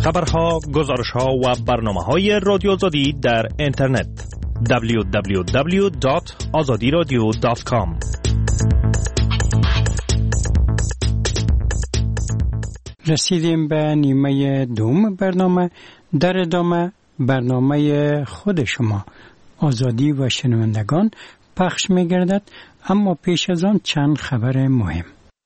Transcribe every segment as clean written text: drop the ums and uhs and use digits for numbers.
خبرها، گزارشها و برنامه‌های رادیو آزادی در اینترنت www.azadiradio.com. رسیدیم به نیمه دوم برنامه. در ادامه برنامه خود شما آزادی و شنوندگان پخش می گردد، اما پیش از آن چند خبر مهم.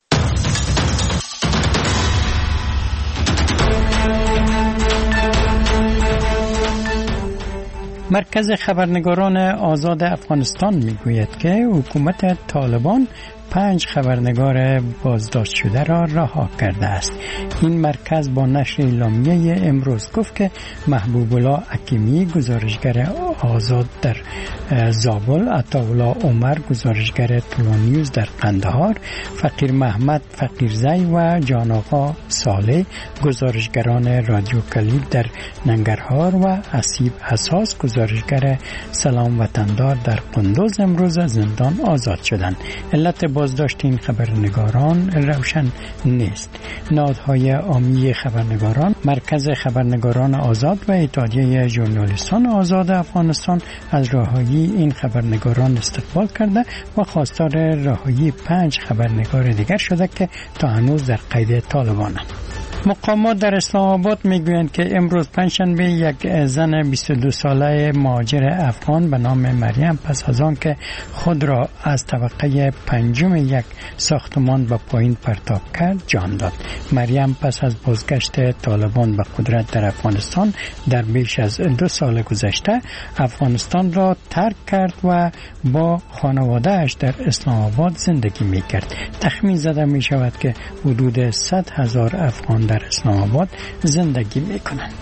مرکز خبرنگاران آزاد افغانستان می گوید که حکومت طالبان 5 خبرنگار بازداشت شده را رها کرده است. این مرکز با نشر اعلامیه امروز گفت که محبوب الله حکیمی گزارشگر آزاد در زابل، عطاالله عمر گزارشگر طلوع نیوز در قندهار، فقیر محمد فقیرزی و جان آقا صالح گزارشگران رادیو کلید در ننگرهار و حسیب حساس گزارشگر سلام وطندار در قندوز امروز از زندان آزاد شدند. علت بازداشت این خبرنگاران روشن نیست. نهادهای عامی خبرنگاران، مرکز خبرنگاران آزاد و اتحادیه ژورنالیستان آزاد افغانستان از رهایی این خبرنگاران استقبال کرده و خواستار رهایی 5 خبرنگار دیگر شده که تا هنوز در قید طالبانند. مقامات در اسلام آباد میگویند که امروز پنجشنبه یک زن 22 ساله مهاجر افغان به نام مریم پس از آن که خود را از طبقه 5 یک ساختمان به پایین پرتاب کرد جان داد. مریم پس از بازگشت طالبان به قدرت در افغانستان در بیش از 2 سال گذشته افغانستان را ترک کرد و با خانواده‌اش در اسلام آباد زندگی میکرد. تخمین زده می شود که حدود 100,000 افغان در اسلام آباد زندگی میکنند.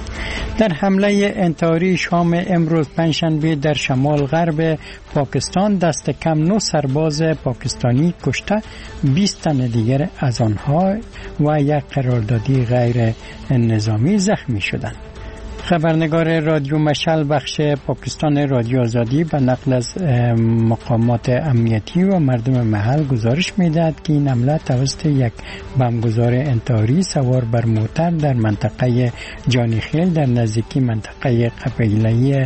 در حمله انتحاری شام امروز پنجشنبه در شمال غرب پاکستان دست کم 9 سرباز پاکستانی کشته، 20 تن دیگر از آنها و یک قراردادی غیر نظامی زخمی شدند. خبرنگار رادیو مشعل بخش پاکستان رادیو آزادی به نقل از مقامات امنیتی و مردم محل گزارش می‌دهد که این حمله توسط یک بمبگذار انتحاری سوار بر موتر در منطقه جانیخیل در نزدیکی منطقه قبیله‌ای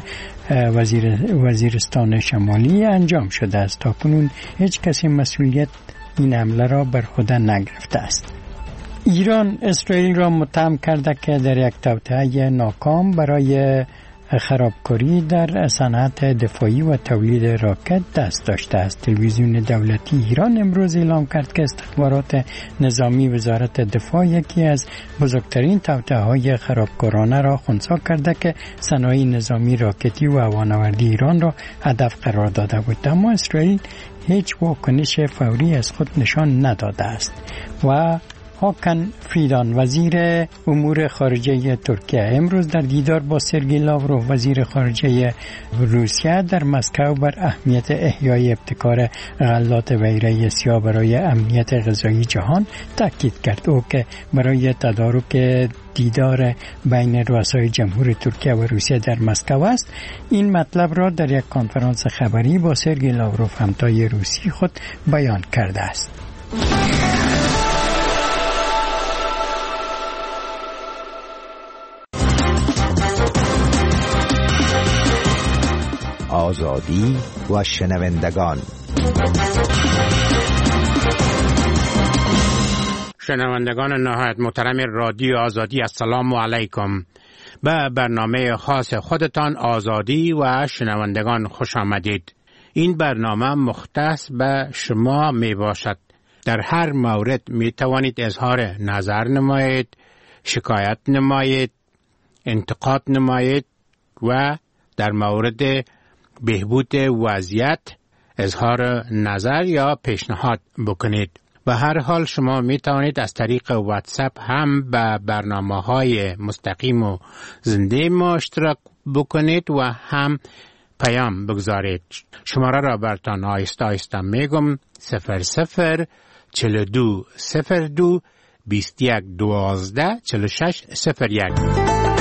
وزیرستان شمالی انجام شده است. تاکنون هیچ کسی مسئولیت این حمله را بر خود نگرفته است. ایران اسرائیل را متهم کرده که در یک توطئه ناکام برای خرابکاری در صنعت دفاعی و تولید راکت دست داشته است. تلویزیون دولتی ایران امروز اعلام کرد که استخبارات نظامی وزارت دفاع یکی از بزرگترین توطئه‌های خرابکارانه را خنثی کرده که صنایع نظامی راکتی و هوانوردی ایران را هدف قرار داده بود، اما اسرائیل هیچ واکنش فوری از خود نشان نداده است. و هاکن فیدان وزیر امور خارجه ترکیه امروز در دیدار با سرگئی لاوروف وزیر خارجه روسیه در مسکو بر اهمیت احیای ابتکار غلات ویره‌ای سیاه برای امنیت غذایی جهان تاکید کرد. او که برای تدارک دیدار بین رؤسای جمهور ترکیه و روسیه در مسکو است، این مطلب را در یک کنفرانس خبری با سرگئی لاوروف همتای روسی خود بیان کرده است. آزادی و شنوندگان. شنوندگان نهایت محترم رادیو آزادی، السلام علیکم. به برنامه خاص خودتان آزادی و شنوندگان خوش آمدید. این برنامه مختص به شما می باشد. در هر مورد می توانید اظهار نظر نمایید، شکایت نمایید، انتقاد نمایید و در مورد بهبود وضعیت اظهار نظر یا پیشنهاد بکنید. به هر حال شما می توانید از طریق واتساپ هم به برنامه‌های مستقیم و زنده ما اشتراک بکنید و هم پیام بگذارید. شماره را براتان آهسته آهسته میگم: 00 42 02 21 12 46 01.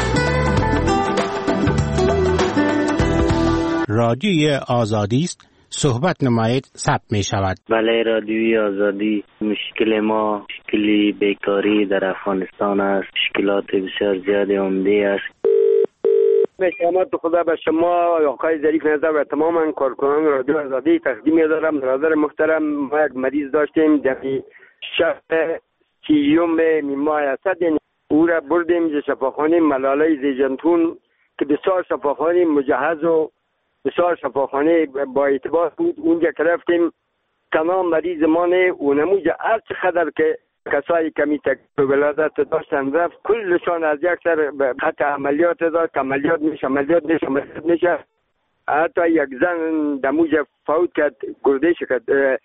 رادیوی آزادی است، صحبت نمایید ثبت می شود. بله، رادیوی آزادی. مشکل ما مشکلی بیکاری در افغانستان است. مشکلات بسیار زیاد عمده است. شما خدا به شما آقای ظریف نظر و تمام کارکنان رادیو آزادی تقدیم می‌دارم. برادر محترم، ما یک مریض داشتیم در شهر کیوم ماه اسد، او را بردیم به شفاخانه ملاله زیجنتون که بسیار شفاخانه مجهز و بسیار شفاخانه با اعتبار بود. اونجا که رفتیم تمام مریض ما نه و نموز هر چقدر که کسایی کمی تکلیف ولادت داشتن رفت کلشان از یک سر خط عملیات داشت. عملیات میشه. حتی یک زن دموز فوت کرد، گردش کرد،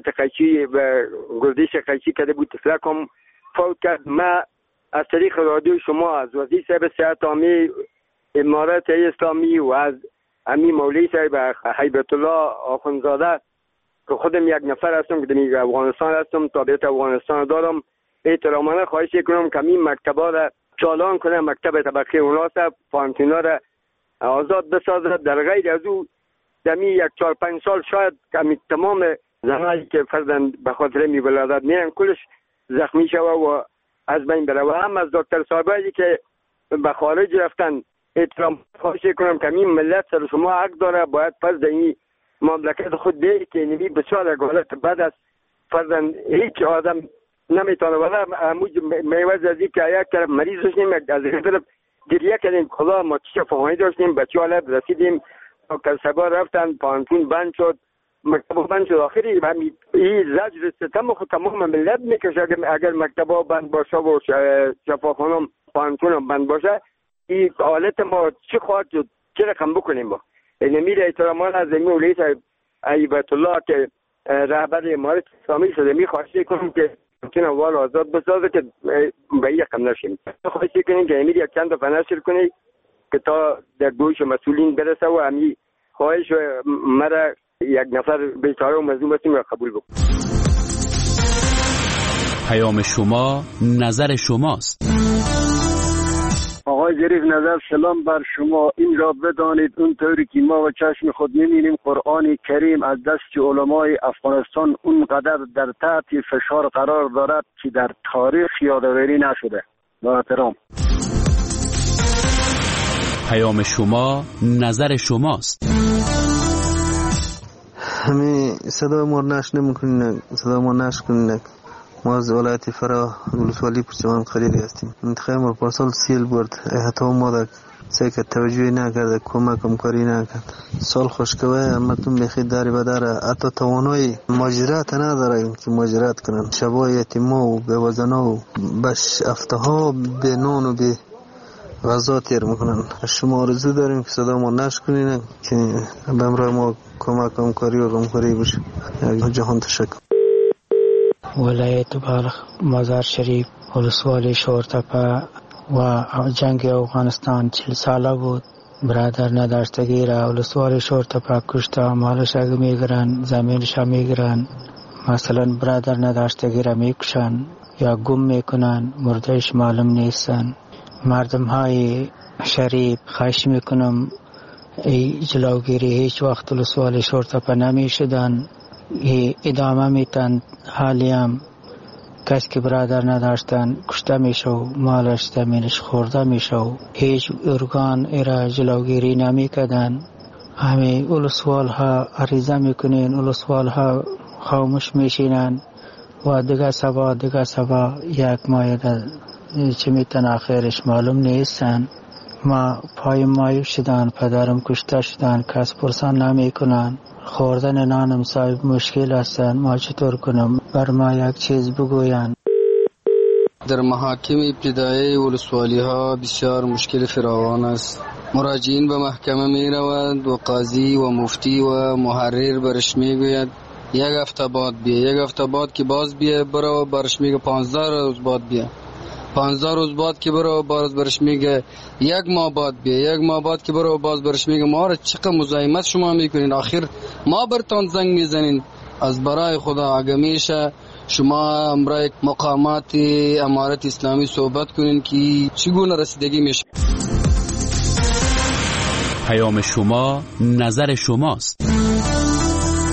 گردش قیچی کرده بود، تفلک هم فوت کرد. ما از طریق رادیو شما از وزیر صاحب صحت عامی امارات اسلامی و از امی مولوی صاحب هیبت الله آخوندزاده که خودم یک نفر هستم که در افغانستان هستم، تابعیت افغانستان دارم، احترامانه خواهش کنم که این مکتبا را چالان کنه، مکتب طبقه اوناس پانتینا را آزاد بسازد. در غیر از او دمی یک 4-5 سال شاید که تمام زنایی که فرزن به خاطر می ولادت میرن کلش زخمی شوه و از بین بره. و هم از دکتر صاحبایی که به خارج رفتن احترام خواهش کنم که این ملت سر شما حق داره، باید پس در این مملکت خود بیایی که نمی بسیار اگالت بد است. فرزن هیچ آدم نمیتونه ولی هموج میوز ازی که یک طرف مریض داشتیم، از این طرف گریه کردیم خدا ما چه فهانی داشتیم، بچه حالت رسیدیم دکتر صاحبا رفتن، پانتون بند شد، مکتب بند شد. آخری این زجر ستم خود تمام ملت میکشه اگر مکتبا بند باشه و شفاخانم پانتونم بند باشه. این حالت ما چی خواهد شد، چه رقم بکنیم با نمیر احترامان از زمین اولی صاحب هیبت الله که رهبر امارات اسلامی شده میخواسته کنیم که ممکن اول آزاد بسازه که به این رقم نشیم. خواهشی کنیم که امیر یک چند دفعه نشر کنی که تا در گوش مسئولین برسه و امی خواهش مرا یک نفر بیچاره و مظلوم هستیم را قبول بکن. پیام شما نظر شماست. آقای ظریف نظر سلام بر شما. این را بدانید اونطوری که ما و چشم خود می‌بینیم قرآن کریم از دست علمای افغانستان اونقدر در تحت فشار قرار دارد که در تاریخ یادآوری نشده. با احترام. پیام شما نظر شماست. همین صدا ما نشکنین ما از ولایت فرا ولسوالی پرچمان قلیلی هستیم. انتخاب ما پارسال سیل برد، حتی ما در سیک توجهی نکرده، کمک کاری نکرد. سال خوشکوه همتون بخید داری بداره، حتی توانایی ماجرات نداره که ماجرات کنن. شبای یتیما و بیوزنا و بش افتها به نان و به غذا تیر میکنن. شما آرزو داریم که صدا ما نشکنین که به امرای ما کاری و غمخوری بشه. جهان تشکر. ولایت بلخ، مزار شریف، ولسوالی شورتپه و جنگ افغانستان 40 ساله بود. برادر نداشتگی را ولسوالی شورتپه کشته، مالش اگه میگرن، زمینش میگرن. مثلا برادر نداشتگی را میکشن یا گم میکنن، مردهش معلوم نیستن. مردم های شریف خواهش میکنم ای جلوگیری هیچ وقت ولسوالی شورتپه نمیشدن، ادامه میتن. حالی هم کسی که برادر نداشتن کشته میشه و مالش زمینش خورده میشه و هیچ ارگان ایرا جلوگیری نمیکردن. همه ولسوال ها عریضه میکنین، ولسوال ها خاموش میشینن و دیگه سبا یک ماه چه میتن آخرش معلوم نیستن. ما پای مایو شدن، پدرم کشته شدن، کس پرسان نمیکنن. خوردن نانم صاحب مشکل هستن، ما چطور کنم؟ بر ما یک چیز بگوین. در محاکم ابتدایی ولسوالی ها بسیار مشکل فراوان است. مراجعین به محکمه می روند و قاضی و مفتی و محرر برش می گوید یک هفته بعد بیا، یک هفته بعد که باز بیا برو، برش میگه 15 روز بعد بیا، 15 روز بعد که برو باز برش میگه یک ماه بعد بیا، یک ماه بعد که برو باز برش میگه ما را چقدر مزاحمت شما میکنین، آخر ما برتان زنگ میزنین. از برای خدا اگه میشه شما امرای مقامات امارت اسلامی صحبت کنین که چگونه رسیدگی میشه. پیام شما نظر شماست.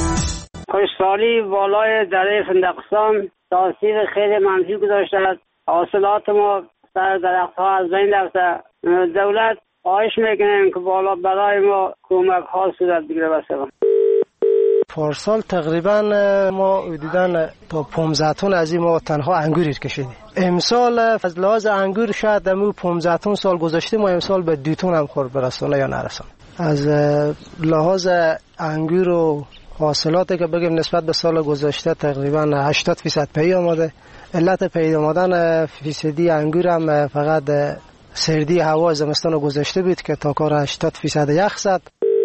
خشکسالی بالای دره فندقستان تاثیر خیلی منفی گذاشته است. حاصلات ما سر درختها از بین رفته. دولت خواهش میکنیم که بالا برای ما کمک ها صورت بگیره. بسیار پارسال تقریبا ما حدوداً تا 15 تن از این ما تنها انگور کشیدیم. امسال از لحاظ انگور شاید دمو 15 تن سال گذشته ما امسال به 2 تن هم خورد برسونه یا نرسونه. از لحاظ انگور و حاصلاتی که بگیم نسبت به سال گذشته تقریبا 80% پی آمده. علت پی آمدن فیصدی انگور هم فقط سردی هوا زمستان گذشته بود که تا کار 80% یخ زد.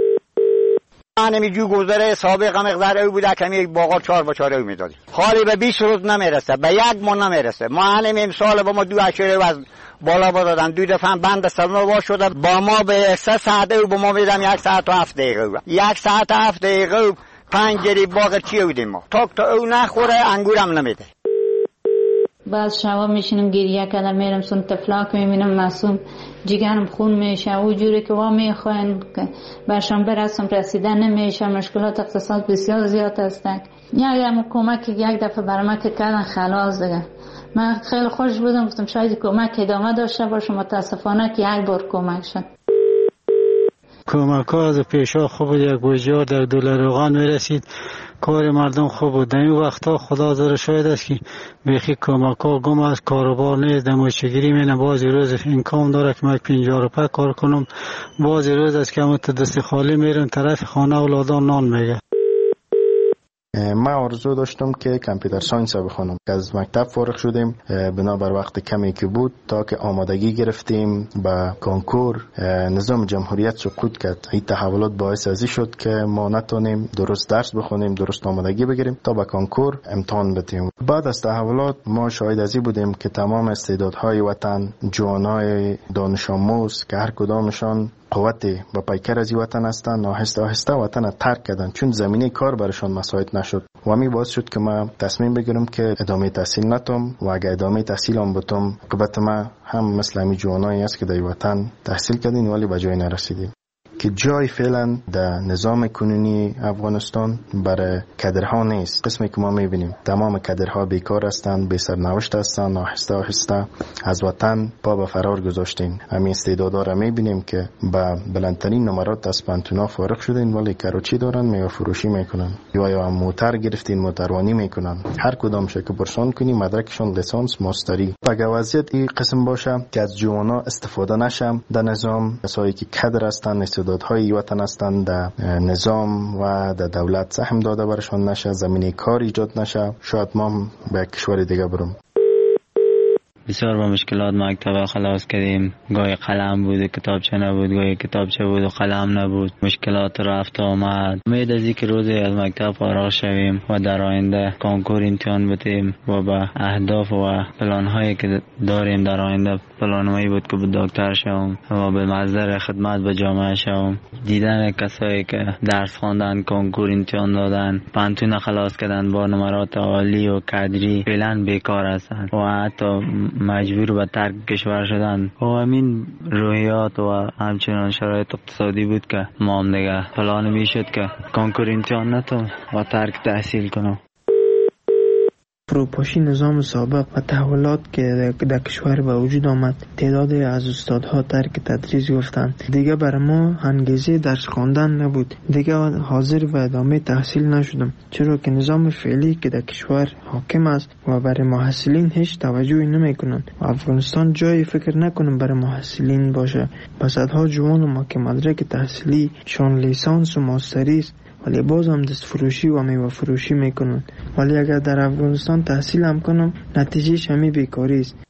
همین جو گذره سابق مقدار او بوده که یک باغا 4 با 4 میدادیم. حالی به 20 روز نمیرسه، به 1 ماه نمیرسه. ما همین امسال با ما 2 اشاره از بالا دادن. 2 دفعه بند سلمه وا شده. با ما به 3 ساعت او با ما میدم 1 ساعت و 7 دقیقه. 1 ساعت و 7 دقیقه 5 جری باغ چی بودیم ما. تا او نخوره انگورم نمیده. بعض شبا میشینم گریه کردم میرم سون تفلاک میبینم معصوم جگرم خون میشه و جوری که وا میخواین که برشان برسم رسیدن نمیشه. مشکلات اقتصاد بسیار زیاد هستن. یک کمک یک دفعه برام که کردن خلاص دیگه من خیلی خوش بودم. گفتم شاید کمک ادامه داشته باشه. متاسفانه که یک بار کمک شد. کمک ها از پیشا خوب یک بوجار در دلار روغن میرسید. کار مردم خوب بود. در این وقتا خدا زر شاید است که بیخی کمک ها گم است. کاروبار نیست. دموچگیری مینه. بعضی روز امکان داره که من 50 روپیه کار کنم. بعضی روز است که همون دست خالی میرم طرف خانه اولادان نان میگه. من آرزو داشتم که کامپیوتر ساینس بخونم. از مکتب فارغ شدیم بنابر وقت کمی که بود تا که آمادگی گرفتیم به کنکور. نظام جمهوریت سقوط کرد. این تحولات باعث ازی شد که ما نتونیم درست درس بخونیم، درست آمادگی بگیریم تا به کنکور امتحان بدیم. بعد از تحولات ما شاهد ازی بودیم که تمام استعدادهای وطن، جوانای دانش آموز که هر کدامشان قوتی با پیکر از وطن هستند آهسته آهسته وطن ترک کردن چون زمینه کار برشان مساعد نشد. و همین باعث شد که من تصمیم بگیرم که ادامه تحصیل نتم و اگه ادامه تحصیل هم بتم عاقبت ما هم مثل همین جوانایی است که در وطن تحصیل کردین ولی به جای نرسیدیم. که جای فعلا در نظام کنونی افغانستان برای کادرها نیست. قسمی که ما میبینیم تمام کادرها بیکار هستند، بی سرنوشت هستند، آهسته آهسته از وطن پا به فرار گذاشتین. همین استعدادا را میبینیم که با بلندترین نمرات از پانتونا فارغ شدین ولی کاروچی دارن، میوه فروشی میکنن یا موتر گرفتین موتروانی میکنن. هر کدام که پرسان کنی مدرکشون لیسانس ماستری. اگه وضعیت این قسم باشه که از جوانا استفاده نشم در نظام، کسایی که کادر هستند استعدادهای وطن هستند در نظام و در دولت سهم داده برشان نشه، زمینه کار ایجاد نشه، شاید ما به کشور دیگه برم. بسیار با مشکلات مکتب خلاص کردیم. گاهی قلم بود و کتابچه نبود، گاهی کتابچه بود و قلم نبود. مشکلات رفت آمد. امید از اینکه روزی از مکتب فارغ شویم و در آینده کنکور امتحان بدیم و به اهداف و پلان‌هایی که داریم در آینده پلان‌هایی بود که به دکتر شوم و به مصدر خدمت به جامعه شوم. دیدن کسایی که درس خواندن، کنکور امتحان دادن، پانتون خلاص کردن با نمرات عالی و کادری فعلا بیکار هستند و حتی مجبور به ترک کشور شدن. و همین روحیات و همچنان شرایط اقتصادی بود که ما هم دیگه پلان میشد که کنکور امتحان نتم و ترک تحصیل کنم. فروپاشی نظام سابق و تحولات که در کشور به وجود آمد، تعداد از استادها ترک تدریس گفتند. دیگه برای ما انگیزه درس خواندن نبود. دیگه حاضر و ادامه تحصیل نشدم، چرا که نظام فعلی که در کشور حاکم است و برای محصلین هیچ توجهی نمیکنند و افغانستان جای فکر نکنم برای محصلین باشه. صدها جوان و ما که مدرک تحصیلی شان لیسانس و ماستری است ولی باز هم دست فروشی و میوه فروشی میکنن. ولی اگر در افغانستان تحصیل هم کنم نتیجهش همین بیکاری است.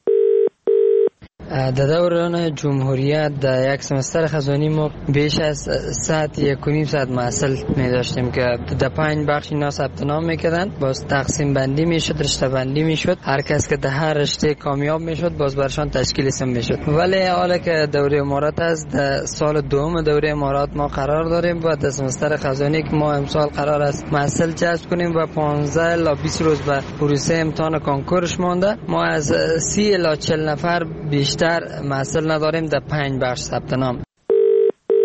در دوران جمهوریت در یک سمستر خزانی ما بیش از ساعت 1.5 ساعت محصل می داشتیم که در 5 بخش اینا ثبت نام میکردن. باز تقسیم بندی میشد، رشته بندی میشد. هر کس که در هر رشته کامیاب میشد باز برشان تشکیل اسم میشد. ولی حالا که دوره امارات است، در سال دوم دوره امارات ما قرار داریم و در سمستر خزانی که ما امسال قرار است محصل جذب کنیم و 15 الی 20 روز به پروسه امتحان کنکورش مانده. ما از 30 الی 40 نفر بیشتر محصل نداریم در 5 بخش ثبت نام.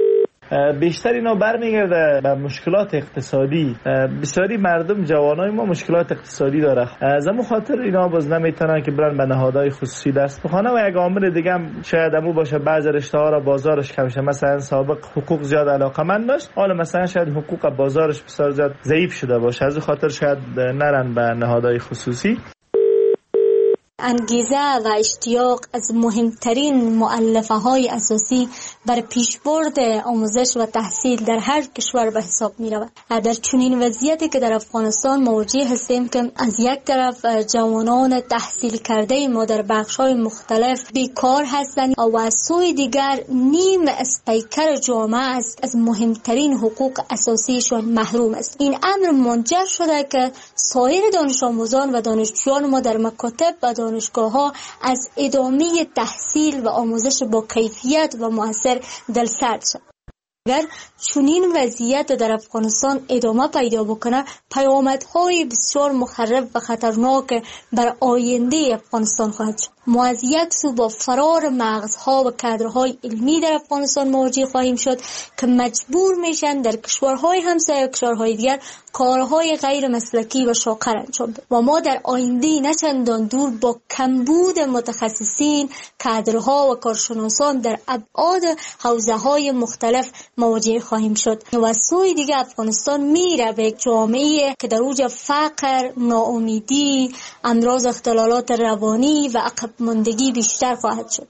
بیشتر اینا برمیگرده به مشکلات اقتصادی. بسیاری مردم جوانای ما مشکلات اقتصادی داره، از همون خاطر اینا باز نمیتونن که برن به نهادهای خصوصی دست بخونه. و یک عامل دیگه هم شاید همون باشه، بعضی رشته ها را بازارش کم شه. مثلا سابق حقوق زیاد علاقمند داشت، حالا مثلا شاید حقوق بازارش بسیار زیاد ضعیف شده باشه، از خاطر شاید نرن به نهادهای خصوصی. انگیزه و اشتیاق از مهمترین مؤلفه های اساسی بر پیشبرد آموزش و تحصیل در هر کشور به حساب می رود. در چنین وضعیتی که در افغانستان مواجه هستیم که از یک طرف جوانان تحصیل کرده ما در بخش های مختلف بیکار هستند و از سوی دیگر نیم از پیکر جامعه از مهمترین حقوق اساسیشان محروم است. این امر منجر شده که سایر دانش آموزان و دانشجویان ما در مکاتب و دانشگاه ها از ادامه تحصیل و آموزش با کیفیت و مؤثر دلسرد شد. اگر چنین وضعیت در افغانستان ادامه پیدا بکنه، پیامدهای بسیار مخرب و خطرناک بر آینده افغانستان خواهد شد. ما از یک سو با فرار مغزها و کادرهای علمی در افغانستان مواجه خواهیم شد که مجبور میشن در کشورهای همسایه و کشورهای دیگر کارهای غیر مسلکی و شاقر انجام بدن و ما در آینده نه چندان دور با کمبود متخصصین، کادرها و کارشناسان در ابعاد حوزه‌های مختلف مواجه خواهیم شد و از سوی دیگر افغانستان میره به یک جامعه که در اوج فقر، ناامیدی، امراض، اختلالات روانی و عقب ماندگی بیشتر خواهد شد.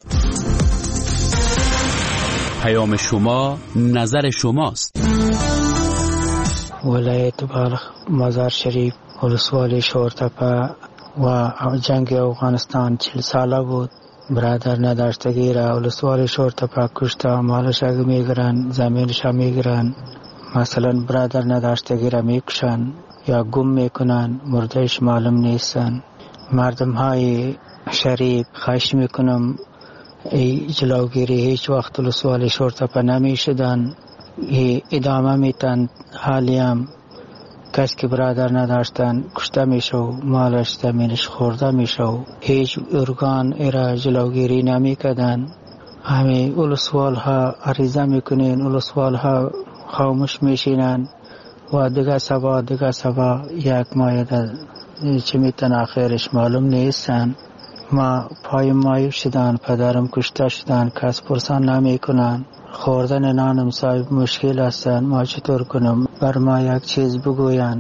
پیام شما، نظر شماست. ولایت بلخ، مزار شریف، ولسوالی شورتپه و جنگ افغانستان 40 ساله بود. برادر نداشتگی را ولسوالی شورتپه کشته، مالش اگه میگرن، زمینش میگرن. مثلا برادر نداشتگی را میکشن یا گم میکنن، مردهش معلوم نیستن. مردم های شریف خواهش میکنم جلوگیری هیچ وقت ولسوالی شورتپه نمیشدن، ادامه میتن. حالی هم کس که برادر نداشتن کشته میشه و مالش زمینش خورده میشه و هیچ ارگان ایرا جلوگیری نمیکردن. همه ولسوال ها عریضه میکنین، ولسوال ها خاموش میشینن و دیگه سبا یک ماه چه میتن آخرش معلوم نیستن. ما پای مایب شدن، پدرم کشته شدن، کس پرسان نمی کنن. خوردن نانم صاحب مشکل هستن، ما چطور کنم؟ بر ما یک چیز بگوین.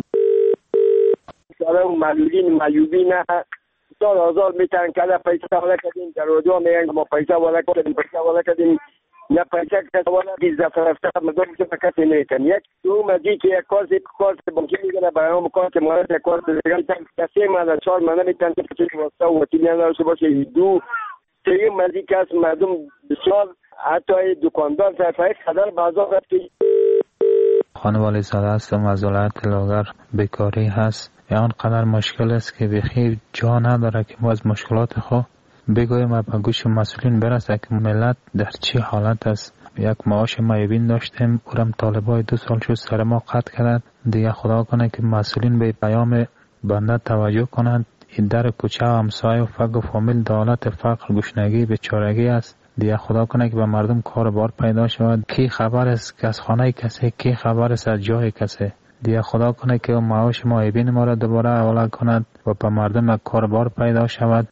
سلام معلولین معیوبین سال آزار میتن که پیسه والا کردیم، در رادیو میگن ما پیسه والا کردیم نه پیسه که والا بیزده فرسته مدام که کسی نیتن. یک دو مدی که یک کارت بانکی میگنه برای کارت مالت یک کارت دیگه میتن کسی مالا 4 مالا میتن که چیزی واسطه و وطیلی نداشته باشه. دو سه مدی که از مردم بسیار حتی دکاندار صرفه خدر بازار رفتی. خانوالی زاده هستم از ولایت لاغر. بیکاری هست یا آنقدر مشکل است که بخیر جا نداره که ما از مشکلات خود بگویم و به گوش مسئولین برسه که ملت در چه حالت است. یک معاش معیوبین داشتیم، اورم طالبای 2 سال شد سر ما قطع کردند. دیگه خدا کنه که مسئولین به پیام بنده توجه کنند. این در کوچه و همسایه و فقر و فامیل دولت فقر گشنگی بیچارگی است. دیگه خدا کنه که به مردم کار بار پیدا شود. کی خبر است که از خانه کسی، کی خبر است از جای کسی. دیگه خدا کنه که معاش معیوبین ما را دوباره حواله کند و به مردم کار بار پیدا شود.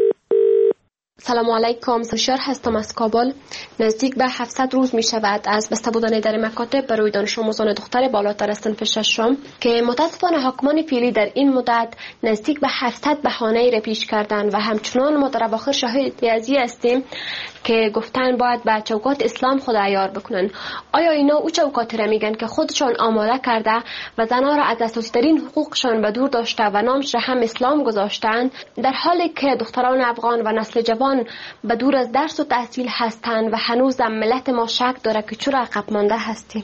سلام علیکم، سوشار هستم از کابل. نزدیک به 700 روز می شود از بسته بودن در مکاتب برای دانش آموزان دختر بالاتر از صنف 6 که متاسفانه حاکمان فعلی در این مدت نزدیک به 700 بهانه را پیش کردند و همچنان ما در اواخر شاهد ازی هستیم که گفتن باید به چوکات اسلام خود عیار بکنن. آیا اینا او چوکات را میگن که خودشان آماده کرده و زنها را از اساسی ترین حقوقشان به دور داشته و نامش را هم اسلام گذاشتند، در حالی که دختران افغان و نسل جوان به دور از درس و تحصیل هستند و هنوز ملت ما شک داره که چرا عقب مانده هستیم.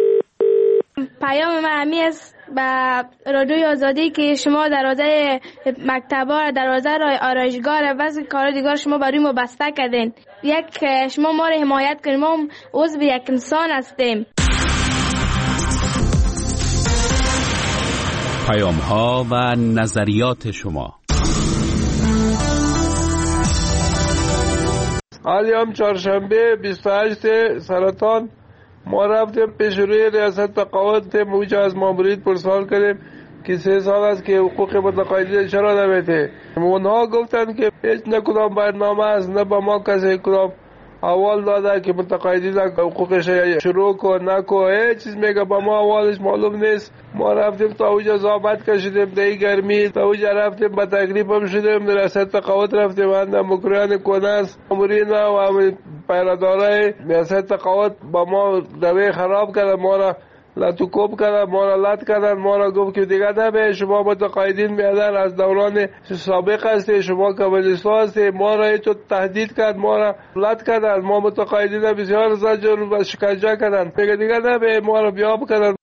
پیام من همی است به رادیوی آزادی که شما دروازه مکتبا، دروازه آرایشگاه و کار دیگر شما برای ما بسته کردین. شما ما را حمایت کنید، ما عضو یک انسان هستیم. پیام ها و نظریات شما. حالی هم چهارشنبه 28 سرطان ما رفتیم پیش روی ریاست تقاعد موجه از مامورین پرسان کردیم که 3 سال است که حقوق متقاعدین چرا نمیده. اونها گفتن که هیچ نه کدام برنامه است، نه با ما کسی کدام اول داده که متقاعدین حقوقش شروع کن نکن، هیچ چیز میگه با ما اولش معلوم نیست. ما رفتیم تا اوجا زحمت کشیدیم در گرمی، تا اوجا رفتیم با تکلیف هم شدیم، ریاست تقاعد رفتیم اند مکریان کناس مامورین و پیرادارای ریاست تقاعد با ما دوی خراب کردن، ما را لطوکوب کردن، ما را لط کردن، ما را گفت که دیگه نبه شما متقاعدین میادن از دوران سابق هستی، شما کمونیستا هستی. ما را تو تهدید کرد، ما را لط کردن، ما متقاعدین بسیار زجر و شکنجه کردن، دیگه نبه ما را بیاب کردن.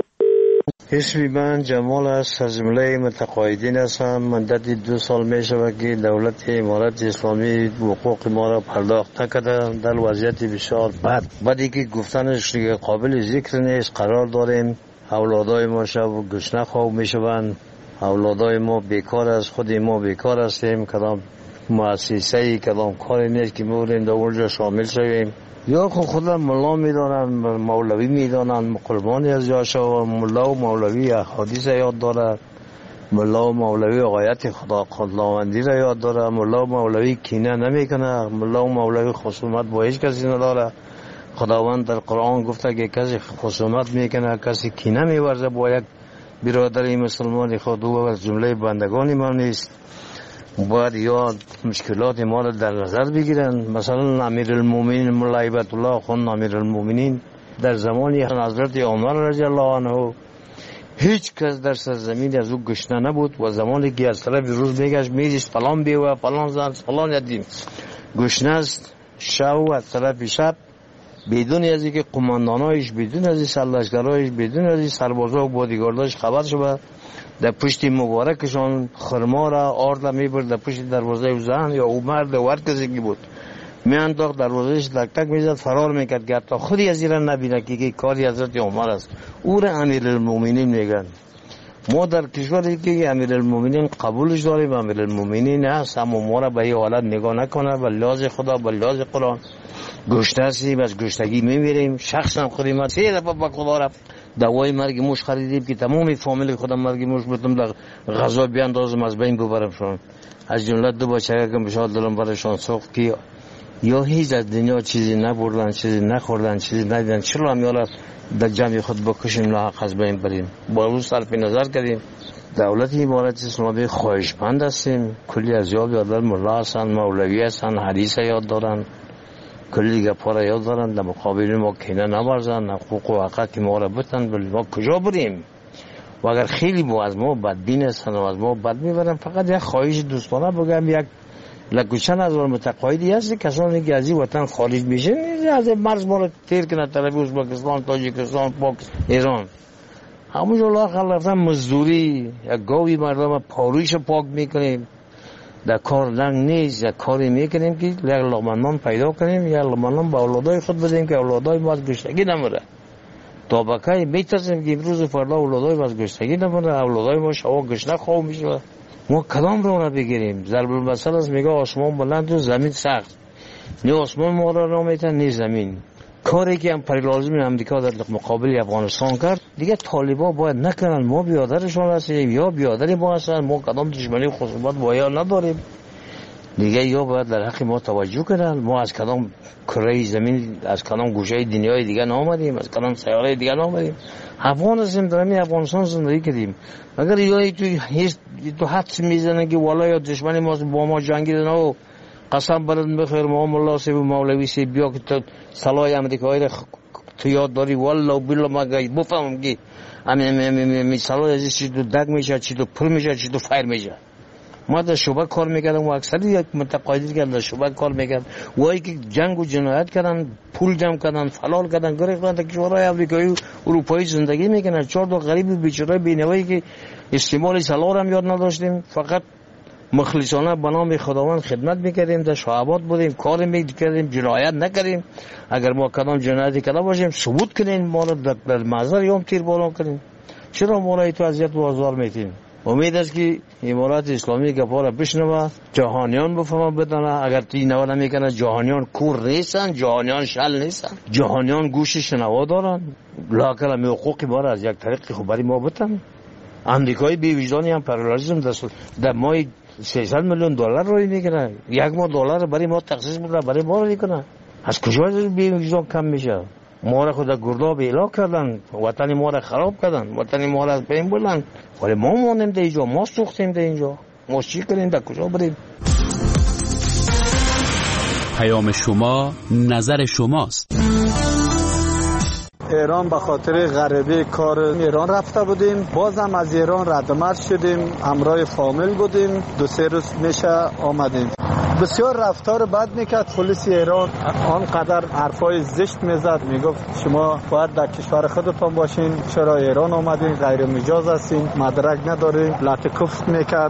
اسمی من جمال است، از جمله متقاعدین هستم. مدت 2 سال می شود که دولت امارت اسلامی حقوق ما را پرداخت نکرده، در وضعیت بسیار بدی که گفتنش قابل ذکر نیست قرار داریم. اولادای ما شب گشنه خواب می شوند، اولادای ما بیکار است، خود ما بیکار هستیم، کدام مؤسسه‌ای کدام کاری نیست که می‌بریم در اونجا شامل شویم. یا خودم ملا میدانن، مولوی میدانن، قربانی از یاشا. ملا و مولوی احادیث یاد داره، ملا و مولوی آیت خداوندی را یاد داره، ملا و مولوی کینه نمیکنه، ملا و مولوی خصومت با هیچ کسی نداره. خداوند در قرآن گفته که کسی خصومت میکنه، کسی کینه میورزه با یک برادری مسلمان خود، او از جمله بندگان ما نیست. باید یا مشکلات ما را در نظر بگیرن. مثلا امیرالمومنین مولا هیبت الله خان امیرالمومنین در زمانی حضرت عمر رضی الله عنه هیچ کس در سرزمین از او گشنه نبود و زمانی که از طرف روز میگشت میدیست فلان بیوه فلان زن فلان یدیم گشنه است، شب از طرف شب بدون از اینکه قماندانایش، بدون از این سرلشکرایش، بدون از این سربازا و بادیگارداش خبر شد، در پشت مبارکشان خرما را آرد میبرد در پشت دروازه او زن یا او مرد و هر کسی که بود میانداخت دروازهش تک تک میزد، فرار میکرد که حتی خودی از این نبینه که کاری حضرت عمر است. او را امیرالمومنین میگن. ما در کشوری که امیرالمومنین قبولش داریم، امیرالمومنین هست، اما ما را به این حالت نگاه نکنه. به لحاظ خدا، به لحاظ قرآن گشته هستیم، از گشتگی میمیریم. شخصا خودی ما 3 دفعه با خدا رفت دوای مرگ موش خریدیم که تمام فامیل خودم مرگ موش بتونم در غذا بیاندازم از بین ببرمشون. از جمله 2 بچه که بشاد دلم برشان سوخت که یا هیچ از دنیا چیزی نبردن، چیزی نخوردن، چیزی ندیدن، چرا هم یالا در جمع خود بکشیم لاحق از بین بریم. با روز صرف نظر کردیم. دولت امارت اسلامی خواهشمند هستیم. کلی از یاد یاددار ملا هستن، مولوی هستن، حدیث یاد دارن، کلی دیگه پارا یاد دارن. در مقابل ما کینه نبرزن، حقوق و حقوق که ما را بتن، ولی ما کجا بریم؟ و اگر خیلی با از ما بدبین هستن و از ما بد میبرن، فقط یک خواهش دوستانه بگم، یک لکوچن از متقاعدی هست کسانی که از این وطن خارج میشه از مرز ما را تیر کنه طرف ازبکستان، تاجیکستان، پاکستان، ایران. همونجا لااقل رفتن مزدوری، یک گاوی مردم پارویش پاک میکنیم، در کار لنگ نیست، یک کاری میکنیم که یک لقمه پیدا کنیم، یک لقمه به اولادای خود بدیم که اولادای ما از گشتگی نمره. تا بکای میترسیم که امروز فردا اولادای ما از گشتگی نمره، اولادای ما شوا گشنه خواه میشه. ما کدام رو را بگیریم؟ ضرب المثل است، میگه آسمان بلند و زمین سخت. نه آسمان ما را میتن نه زمین. کاری که امپریالیسم امریکا در مقابل افغانستان کرد دیگه طالبا باید نکنن. ما بیادرشون هستیم یا بیادر ما هستن. ما کدام دشمنی خصوصیت با یا نداریم دیگه، یا باید در حق ما توجه کنن. ما از کدام کره زمین، از کدام گوشه دنیای دیگه نامدیم، از کدام سیاره دیگه نامدیم. افغان هستیم، در همین افغانستان زندگی کردیم. اگر یا تو حدس میزنن که والا یا دشمنی ما با ما جنگیدن و قسم برد بخیر ما ملا سی و مولوی سی بیا که تو سلای امریکایی را تو یاد داری، والله بالله ما بفهمم که می سلای ازی چی تو دگ میشه، چی تو پر میشه، چی تو فایر میشه. ما در شعبه کار میکردم و اکثری یک متقاعدی که در شعبه کار میکرد وایی که جنگ و جنایت کردن، پول جمع کردن، فلال کردن، گرفتن تا کشورهای آمریکایی و اروپایی زندگی میکنن. 4 تا غریب بیچاره بینوایی که استعمال سلار هم یاد نداشتیم، فقط مخلصانه به نام خداوند خدمت میکردیم، در شعبات بودیم، کار میکردیم، جنایت نکردیم. اگر ما کدام جنایتی کرده باشیم ثبوت کنین، ما را در محضر یوم تیر بالان کنین. چرا ما را تو اذیت و آزار میتین؟ امید است که امارات اسلامی گپارا بشنوه، جهانیان بفهمه بدانه. اگر تی نوا نمیکنه جهانیان کور نیستن، جهانیان شل نیستن، جهانیان گوش شنوا دارن. لاکل می حقوقی بار از یک طریق خوب برای ما بتن. امریکای بی وجدانی هم پرالایزم در ماه 300 میلیون دلار روی میکنه. یک ماه دلار برای ما تخصیص میکنه، برای ما رو میکنه. از کجا بی وجدان کم میشه؟ ما را خود گرداب اعلا کردن، وطن ما را خراب کردن، وطن ما را از بین بردن. ولی ما مانیم در اینجا، ما سوختیم در اینجا. ما چی کنیم؟ در کجا بریم؟ پیام شما نظر شماست. ایران به خاطر غریبه کار ایران رفته بودیم، بازم از ایران ردمرد شدیم، همراه فامیل بودیم، 2-3 روز میشه آمدیم. بسیار رفتار بد میکرد پلیس ایران، آنقدر حرفای زشت میزد، میگفت شما باید در کشور خودتان باشین، چرا ایران آمدین، غیر مجاز هستین، مدرک ندارین، لطکفت میکرد.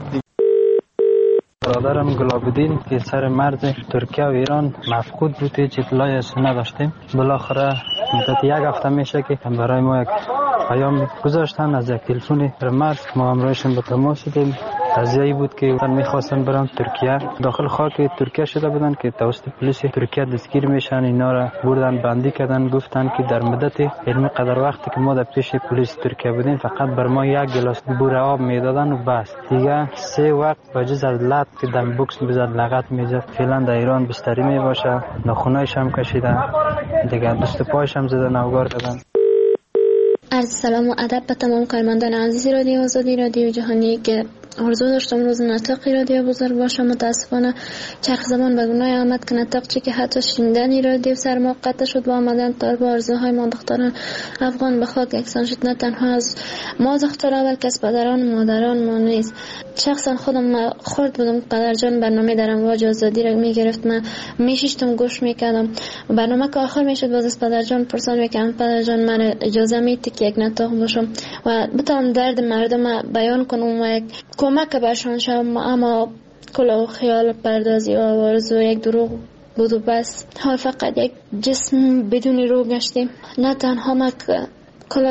برادرم گلابدین که سر مرز ترکیه و ایران مفقود بود، هیچ اطلاعی از نداشتیم. بالاخره مدت 1 هفته میشه که برای ما یک پیام گذاشتن از یک تلفن مرز، ما همراهشون به تماس شدیم. قضیه‌ای بود که میخواستن برن ترکیه، داخل خاک ترکیه شده بودن که توسط پلیس ترکیه دستگیر میشن. اینا را بردن بندی کردن، گفتن که در مدت علمی قدر وقتی که ما در پیش پلیس ترکیه بودیم فقط بر ما 1 گلاس بوره آب میدادن و بس، دیگه 3 وقت بجز از لط که در بوکس بزد لغت میزد. فعلا در ایران بستری میباشه، ناخونایش هم کشیدن، دیگه دست پایش هم زدن، اوگار کردن. عرض سلام و ادب به تمام کارمندان عزیز رادیو آزادی، رادیو جهانی که آرزو داشتم روز نطقی رادیو بزرگ باشم. متاسفانه چرخ زمان به گناه آمد که نطق چی که حتی شیندنی رادیو سر ما قطع شد و آمدن تا با آرزوهای ما دختران افغان به خاک یکسان شد. نه تنها از ما دخترها بلکه از پدران مادران ما نیست. شخصا خودم خورد بودم قدر جان برنامه در امواج آزادی را میگرفت، من میشیشتم گوش میکردم. برنامه که آخر میشد باز از پدر جان پرسان میکردم پدر جان من اجازه میدی که یک نطق باشم و بتونم درد مردم بیان کنم و یک کمک برشان شدم. اما کلا خیال پردازی و آرزو یک دروغ بود و بس. حال فقط یک جسم بدون روح گشتیم. نه تنها ما که کلا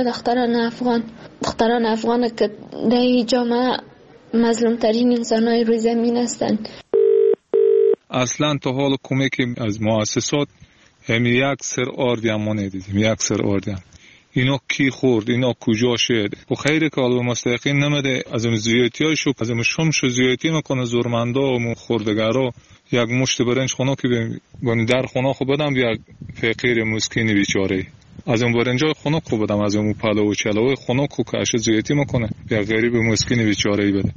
دختران افغان که در این جامعه مظلوم ترین انسان های روی زمین هستند. اصلا تا حال کمک از مؤسسات هم 1 سر آردی هم ما ندیدیم. 1 سر آردی هم اینا کی خورد، اینا کجا شد. و خیره که حالا مستحقین نمده از اون زیادتی های شو، از اون شمش زیادتی میکنه زورمنده و خوردگرها. یک مشت برنج خونه که در خونه خوب بدم یک فقیر مسکین بیچاره، از اون برنجای خونه خوب بدم، از اون پلو و چلوی خونه که اش زیادتی میکنه یک غریب مسکین بیچاره بده.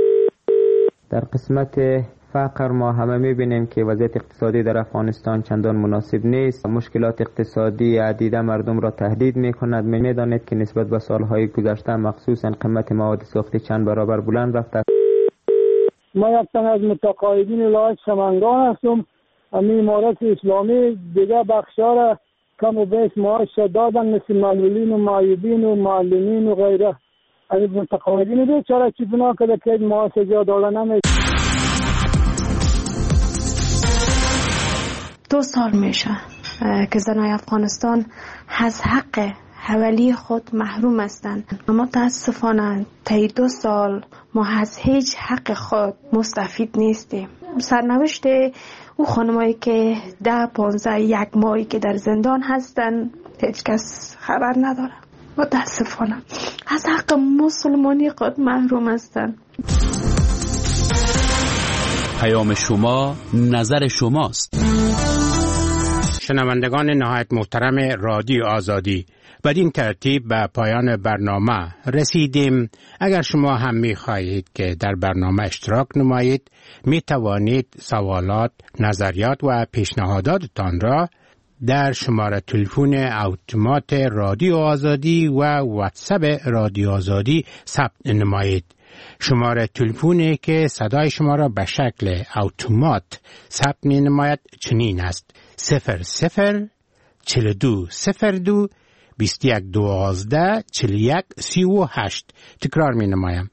در قسمت فقر ما همه میبینیم که وضعیت اقتصادی در افغانستان چندان مناسب نیست. مشکلات اقتصادی عدیده مردم را تهدید میکند. میدانید که نسبت به سالهای گذشته مخصوصا قیمت مواد سوختی چند برابر بلند رفته. ما یک تن از متقاعدین لایق سمنگان هستم. امی امارت اسلامی دیگه بخشا را کم و بیش معاش دادن، مثل معلولین و معیوبین و معلمین و غیره. امی متقاعدین بیچاره چی بنا کرده که معاش جا دادن نمی. 2 سال میشه که زنای افغانستان از حق حوالی خود محروم هستند. متاسفانه طی 2 سال ما از هیچ حق خود مستفید نیستیم. سرنوشت او خانمایی که 10-15 1 ماهی که در زندان هستند هیچ کس خبر نداره. متاسفانه از حق مسلمانی خود محروم هستند. پیام شما نظر شماست. شنوندگان نهایت محترم رادیو آزادی، بدین ترتیب به پایان برنامه رسیدیم. اگر شما هم می خواهید که در برنامه اشتراک نمایید، می توانید سوالات، نظریات و پیشنهاداتتان را در شماره تلفن اتومات رادیو آزادی و واتساپ رادیو آزادی ثبت نمایید. شماره تلفنی که صدای شما را به شکل اتومات ثبت می نماید چنین است: 004202 2112 4138. تکرار می نمایم: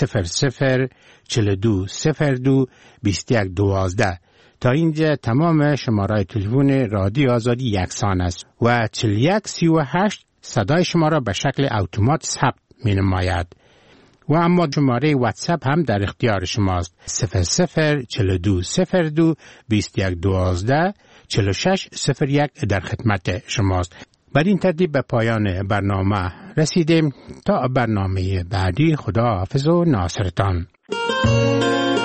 004202 2112. تا اینجا تمام شماره تلفن رادیو آزادی یکسان است و 4138 صدای شما را به شکل اتومات ثبت می نماید. و اما شماره واتساپ هم در اختیار شماست. 004202 2112 4601 در خدمت شماست. بر این ترتیب به پایان برنامه رسیدیم. تا برنامه بعدی، خدا حافظ و ناصرتان.